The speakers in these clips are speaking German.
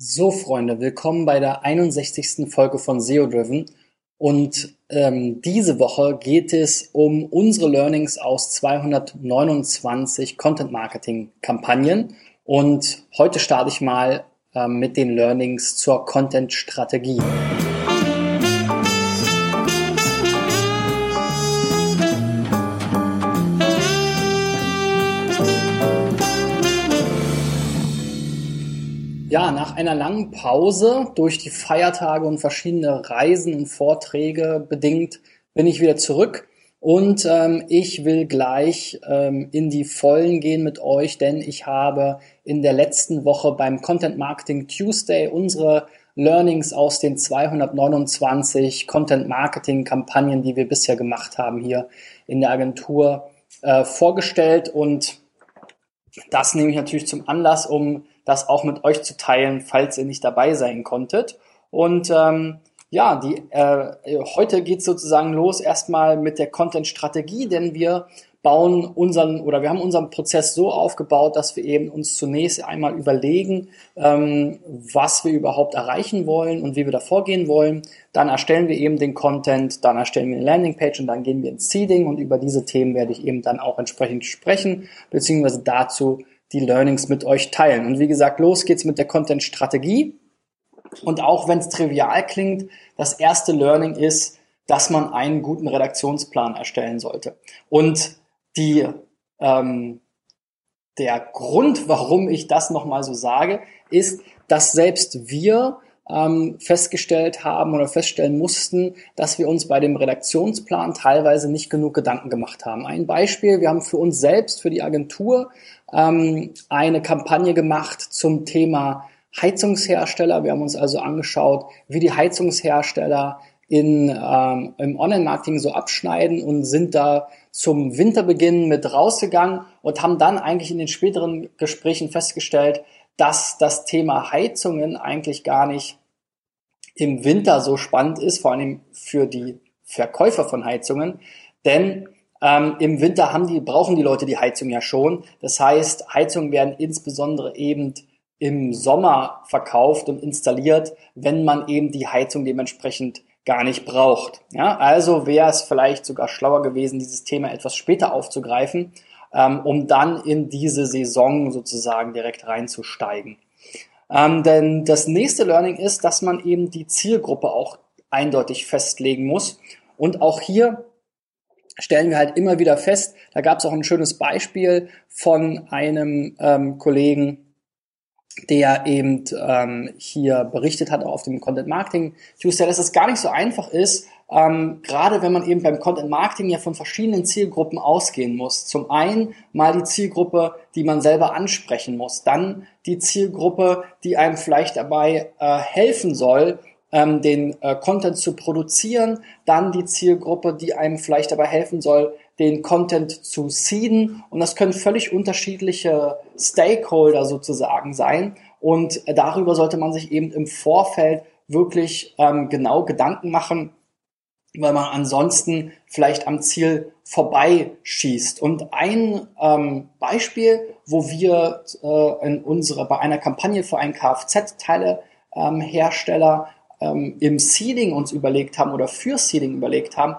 So, Freunde, willkommen bei der 61. Folge von SEO Driven. Und diese Woche geht es um unsere Learnings aus 229 Content-Marketing-Kampagnen. Und heute starte ich mal mit den Learnings zur Content-Strategie. Ja, nach einer langen Pause durch die Feiertage und verschiedene Reisen und Vorträge bedingt bin ich wieder zurück und ich will gleich in die Vollen gehen mit euch, denn ich habe in der letzten Woche beim Content Marketing Tuesday unsere Learnings aus den 229 Content Marketing Kampagnen, die wir bisher gemacht haben hier in der Agentur vorgestellt, und das nehme ich natürlich zum Anlass, um das auch mit euch zu teilen, falls ihr nicht dabei sein konntet. Und heute geht es sozusagen los erstmal mit der Content-Strategie, denn wir haben unseren Prozess so aufgebaut, dass wir eben uns zunächst einmal überlegen, was wir überhaupt erreichen wollen und wie wir da vorgehen wollen. Dann erstellen wir eben den Content, dann erstellen wir eine Landingpage und dann gehen wir ins Seeding, und über diese Themen werde ich eben dann auch entsprechend sprechen, beziehungsweise dazu die Learnings mit euch teilen. Und wie gesagt, los geht's mit der Content-Strategie. Und auch wenn es trivial klingt, das erste Learning ist, dass man einen guten Redaktionsplan erstellen sollte. Und der Grund, warum ich das nochmal so sage, ist, dass selbst wir feststellen mussten, dass wir uns bei dem Redaktionsplan teilweise nicht genug Gedanken gemacht haben. Ein Beispiel: Wir haben für uns selbst, für die Agentur, eine Kampagne gemacht zum Thema Heizungshersteller. Wir haben uns also angeschaut, wie die Heizungshersteller im Online-Marketing so abschneiden, und sind da zum Winterbeginn mit rausgegangen und haben dann eigentlich in den späteren Gesprächen festgestellt, dass das Thema Heizungen eigentlich gar nicht im Winter so spannend ist, vor allem für die Verkäufer von Heizungen, denn im Winter brauchen die Leute die Heizung ja schon. Das heißt, Heizungen werden insbesondere eben im Sommer verkauft und installiert, wenn man eben die Heizung dementsprechend gar nicht braucht. Ja, also wäre es vielleicht sogar schlauer gewesen, dieses Thema etwas später aufzugreifen, um dann in diese Saison sozusagen direkt reinzusteigen. Denn das nächste Learning ist, dass man eben die Zielgruppe auch eindeutig festlegen muss. Und auch hier stellen wir halt immer wieder fest, da gab es auch ein schönes Beispiel von einem Kollegen, der eben hier berichtet hat auf dem Content Marketing Tuesday, dass es gar nicht so einfach ist, gerade wenn man eben beim Content Marketing ja von verschiedenen Zielgruppen ausgehen muss. Zum einen mal die Zielgruppe, die man selber ansprechen muss, dann die Zielgruppe, die einem vielleicht dabei helfen soll, den Content zu produzieren, dann die Zielgruppe, die einem vielleicht dabei helfen soll, den Content zu seeden, und das können völlig unterschiedliche Stakeholder sozusagen sein, und darüber sollte man sich eben im Vorfeld wirklich genau Gedanken machen, weil man ansonsten vielleicht am Ziel vorbeischießt. Und ein Beispiel, wo wir bei einer Kampagne für einen Kfz-Teile-Hersteller im Seeding uns überlegt haben oder für Seeding überlegt haben,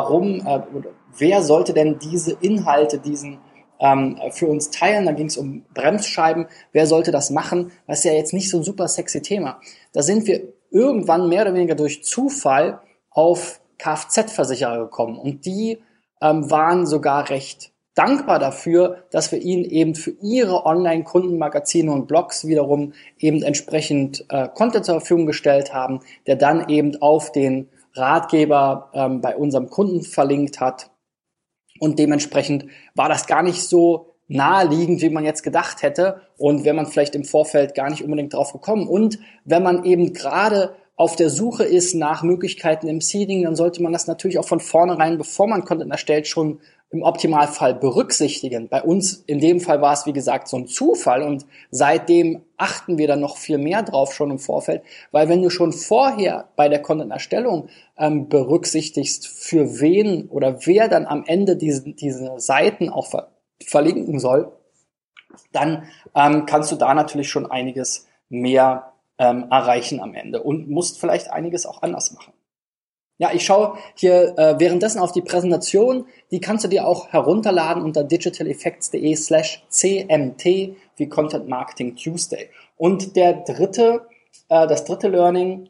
wer sollte denn diese Inhalte, für uns teilen. Da ging es um Bremsscheiben. Wer sollte das machen? Das ist ja jetzt nicht so ein super sexy Thema. Da sind wir irgendwann mehr oder weniger durch Zufall auf Kfz-Versicherer gekommen. Und die waren sogar recht dankbar dafür, dass wir ihnen eben für ihre Online-Kundenmagazine und Blogs wiederum eben entsprechend Content zur Verfügung gestellt haben, der dann eben auf den Ratgeber bei unserem Kunden verlinkt hat. Und dementsprechend war das gar nicht so naheliegend, wie man jetzt gedacht hätte, und wäre man vielleicht im Vorfeld gar nicht unbedingt drauf gekommen. Und wenn man eben gerade auf der Suche ist nach Möglichkeiten im Seeding, dann sollte man das natürlich auch von vornherein, bevor man Content erstellt, schon im Optimalfall berücksichtigen. Bei uns in dem Fall war es, wie gesagt, so ein Zufall, und seitdem achten wir dann noch viel mehr drauf schon im Vorfeld, weil wenn du schon vorher bei der Content-Erstellung berücksichtigst, für wen oder wer dann am Ende diese Seiten auch verlinken soll, dann kannst du da natürlich schon einiges mehr erreichen am Ende und musst vielleicht einiges auch anders machen. Ja, ich schaue hier währenddessen auf die Präsentation. Die kannst du dir auch herunterladen unter digitaleffects.de/cmt wie Content Marketing Tuesday. Und das dritte Learning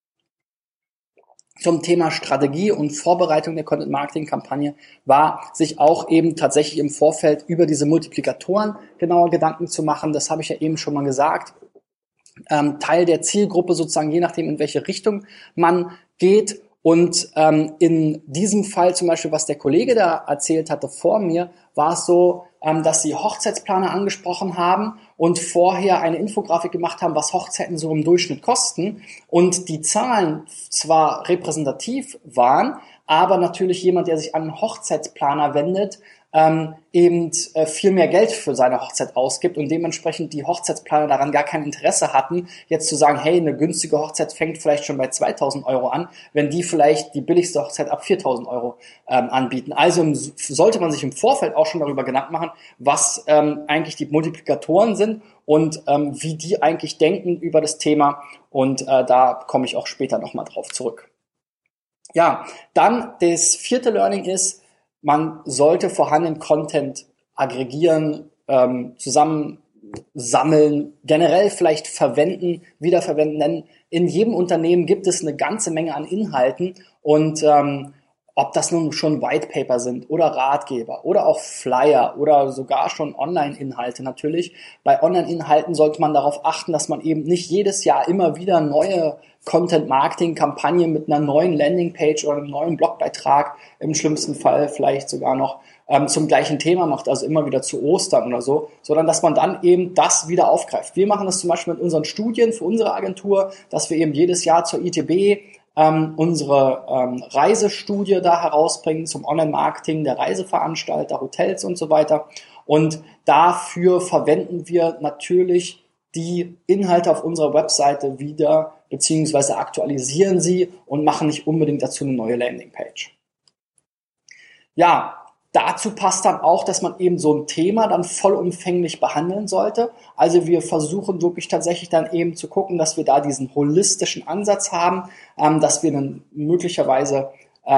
zum Thema Strategie und Vorbereitung der Content-Marketing-Kampagne war, sich auch eben tatsächlich im Vorfeld über diese Multiplikatoren genauer Gedanken zu machen. Das habe ich ja eben schon mal gesagt. Teil der Zielgruppe sozusagen, je nachdem, in welche Richtung man geht. Und in diesem Fall zum Beispiel, was der Kollege da erzählt hatte vor mir, war es so, dass sie Hochzeitsplaner angesprochen haben und vorher eine Infografik gemacht haben, was Hochzeiten so im Durchschnitt kosten. Und die Zahlen zwar repräsentativ waren, aber natürlich jemand, der sich an einen Hochzeitsplaner wendet, eben viel mehr Geld für seine Hochzeit ausgibt und dementsprechend die Hochzeitsplaner daran gar kein Interesse hatten, jetzt zu sagen, hey, eine günstige Hochzeit fängt vielleicht schon bei 2.000 Euro an, wenn die vielleicht die billigste Hochzeit ab 4.000 Euro anbieten. Also sollte man sich im Vorfeld auch schon darüber Gedanken machen, was eigentlich die Multiplikatoren sind und wie die eigentlich denken über das Thema, und da komme ich auch später nochmal drauf zurück. Ja, dann das vierte Learning ist, man sollte vorhandenen Content aggregieren, zusammensammeln, generell vielleicht verwenden, wiederverwenden. Denn in jedem Unternehmen gibt es eine ganze Menge an Inhalten, und ob das nun schon White Paper sind oder Ratgeber oder auch Flyer oder sogar schon Online-Inhalte natürlich. Bei Online-Inhalten sollte man darauf achten, dass man eben nicht jedes Jahr immer wieder neue Content-Marketing-Kampagnen mit einer neuen Landingpage oder einem neuen Blogbeitrag, im schlimmsten Fall vielleicht sogar noch zum gleichen Thema macht, also immer wieder zu Ostern oder so, sondern dass man dann eben das wieder aufgreift. Wir machen das zum Beispiel mit unseren Studien für unsere Agentur, dass wir eben jedes Jahr zur ITB unsere Reisestudie da herausbringen zum Online-Marketing der Reiseveranstalter, Hotels und so weiter. Und dafür verwenden wir natürlich die Inhalte auf unserer Webseite wieder, beziehungsweise aktualisieren sie und machen nicht unbedingt dazu eine neue Landingpage. Ja, dazu passt dann auch, dass man eben so ein Thema dann vollumfänglich behandeln sollte. Also wir versuchen wirklich tatsächlich dann eben zu gucken, dass wir da diesen holistischen Ansatz haben, dass wir dann möglicherweise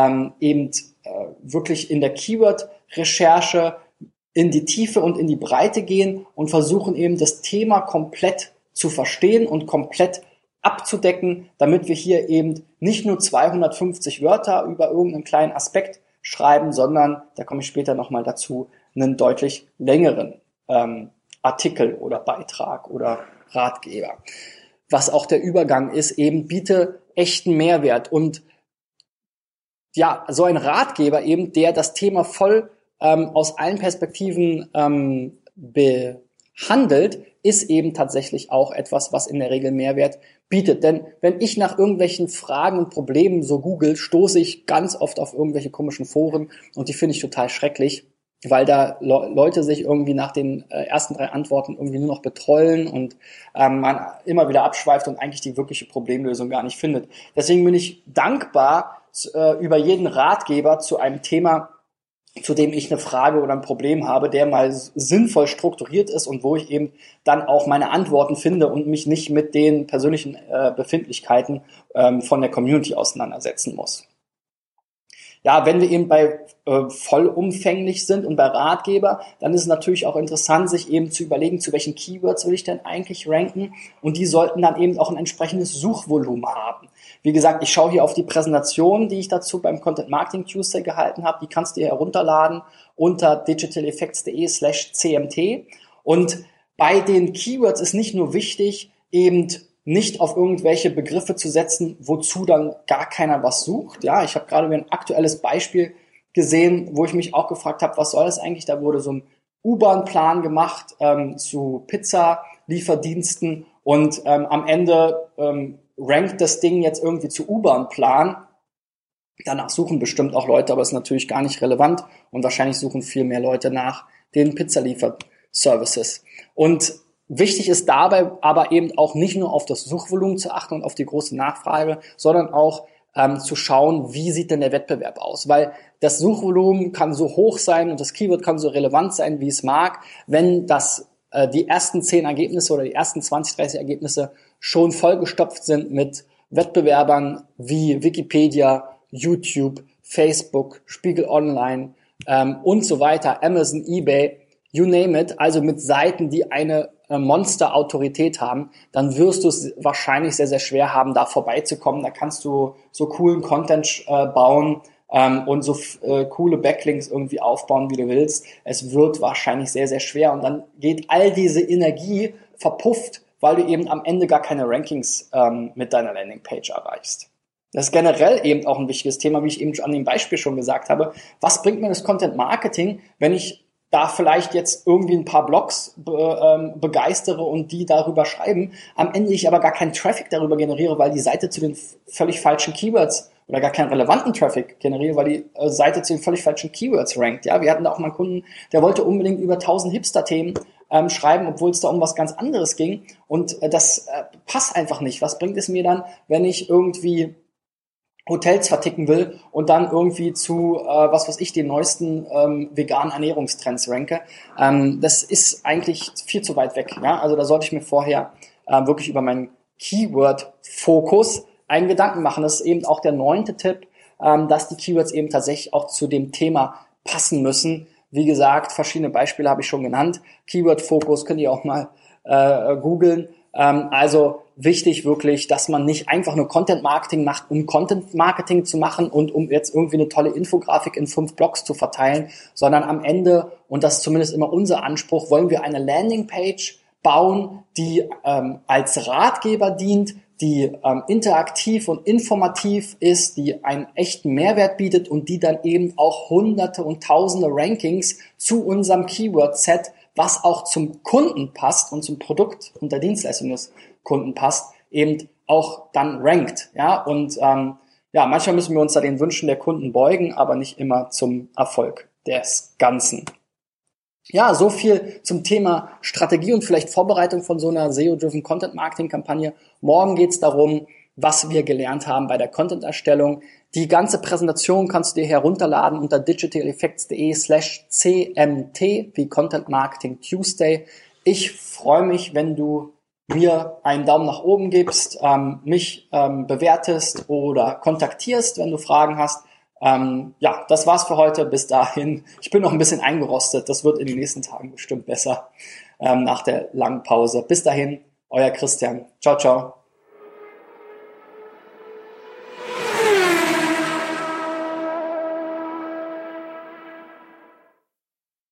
wirklich in der Keyword-Recherche in die Tiefe und in die Breite gehen und versuchen eben das Thema komplett zu verstehen und komplett abzudecken, damit wir hier eben nicht nur 250 Wörter über irgendeinen kleinen Aspekt schreiben, sondern, da komme ich später nochmal dazu, einen deutlich längeren Artikel oder Beitrag oder Ratgeber. Was auch der Übergang ist, eben biete echten Mehrwert. Und ja, so ein Ratgeber eben, der das Thema voll aus allen Perspektiven behandelt, ist eben tatsächlich auch etwas, was in der Regel Mehrwert bietet. Denn wenn ich nach irgendwelchen Fragen und Problemen so google, stoße ich ganz oft auf irgendwelche komischen Foren, und die finde ich total schrecklich, weil da Leute sich irgendwie nach den ersten 3 Antworten irgendwie nur noch betrollen und man immer wieder abschweift und eigentlich die wirkliche Problemlösung gar nicht findet. Deswegen bin ich dankbar über jeden Ratgeber zu einem Thema, zu dem ich eine Frage oder ein Problem habe, der mal sinnvoll strukturiert ist und wo ich eben dann auch meine Antworten finde und mich nicht mit den persönlichen Befindlichkeiten von der Community auseinandersetzen muss. Ja, wenn wir eben bei vollumfänglich sind und bei Ratgeber, dann ist es natürlich auch interessant, sich eben zu überlegen, zu welchen Keywords will ich denn eigentlich ranken, und die sollten dann eben auch ein entsprechendes Suchvolumen haben. Wie gesagt, ich schaue hier auf die Präsentation, die ich dazu beim Content Marketing Tuesday gehalten habe. Die kannst du dir herunterladen unter digitaleffects.de/cmt. Und bei den Keywords ist nicht nur wichtig, eben nicht auf irgendwelche Begriffe zu setzen, wozu dann gar keiner was sucht. Ja, ich habe gerade ein aktuelles Beispiel gesehen, wo ich mich auch gefragt habe, was soll das eigentlich? Da wurde so ein U-Bahn-Plan gemacht zu Pizza-Lieferdiensten, und am Ende rankt das Ding jetzt irgendwie zu U-Bahn-Plan. Danach suchen bestimmt auch Leute, aber ist natürlich gar nicht relevant, und wahrscheinlich suchen viel mehr Leute nach den Pizzaliefer-Services. Und wichtig ist dabei aber eben auch nicht nur auf das Suchvolumen zu achten und auf die große Nachfrage, sondern auch zu schauen, wie sieht denn der Wettbewerb aus? Weil das Suchvolumen kann so hoch sein und das Keyword kann so relevant sein, wie es mag. Wenn die ersten 10 Ergebnisse oder die ersten 20, 30 Ergebnisse schon vollgestopft sind mit Wettbewerbern wie Wikipedia, YouTube, Facebook, Spiegel Online und so weiter, Amazon, eBay, you name it, also mit Seiten, die eine Monster-Autorität haben, dann wirst du es wahrscheinlich sehr, sehr schwer haben, da vorbeizukommen. Da kannst du so coolen Content bauen und so coole Backlinks irgendwie aufbauen, wie du willst. Es wird wahrscheinlich sehr, sehr schwer und dann geht all diese Energie verpufft, weil du eben am Ende gar keine Rankings mit deiner Landingpage erreichst. Das ist generell eben auch ein wichtiges Thema, wie ich eben an dem Beispiel schon gesagt habe. Was bringt mir das Content Marketing, wenn ich da vielleicht jetzt irgendwie ein paar Blogs begeistere und die darüber schreiben, am Ende ich aber gar keinen Traffic darüber generiere, weil die Seite zu den völlig falschen Keywords oder gar keinen relevanten Traffic generiere, weil die Seite zu den völlig falschen Keywords rankt. Ja, wir hatten da auch mal einen Kunden, der wollte unbedingt über 1000 Hipster-Themen schreiben, obwohl es da um was ganz anderes ging und das passt einfach nicht. Was bringt es mir dann, wenn ich irgendwie Hotels verticken will und dann irgendwie zu, den neuesten veganen Ernährungstrends ranke. Das ist eigentlich viel zu weit weg. Ja? Also da sollte ich mir vorher wirklich über meinen Keyword-Fokus einen Gedanken machen. Das ist eben auch der 9. Tipp, dass die Keywords eben tatsächlich auch zu dem Thema passen müssen. Wie gesagt, verschiedene Beispiele habe ich schon genannt. Keyword-Fokus könnt ihr auch mal googeln. Also wichtig wirklich, dass man nicht einfach nur Content-Marketing macht, um Content-Marketing zu machen und um jetzt irgendwie eine tolle Infografik in 5 Blogs zu verteilen, sondern am Ende, und das ist zumindest immer unser Anspruch, wollen wir eine Landingpage bauen, die als Ratgeber dient, die interaktiv und informativ ist, die einen echten Mehrwert bietet und die dann eben auch hunderte und tausende Rankings zu unserem Keyword-Set, was auch zum Kunden passt und zum Produkt und der Dienstleistung des Kunden passt, eben auch dann rankt. Ja, und manchmal müssen wir uns da den Wünschen der Kunden beugen, aber nicht immer zum Erfolg des Ganzen. Ja, so viel zum Thema Strategie und vielleicht Vorbereitung von so einer SEO-driven Content-Marketing-Kampagne. Morgen geht's darum, was wir gelernt haben bei der Content-Erstellung. Die ganze Präsentation kannst du dir herunterladen unter digitaleffects.de/cmt wie Content Marketing Tuesday. Ich freue mich, wenn du mir einen Daumen nach oben gibst, mich bewertest oder kontaktierst, wenn du Fragen hast. Das war's für heute. Bis dahin. Ich bin noch ein bisschen eingerostet. Das wird in den nächsten Tagen bestimmt besser nach der langen Pause. Bis dahin, euer Christian. Ciao, ciao.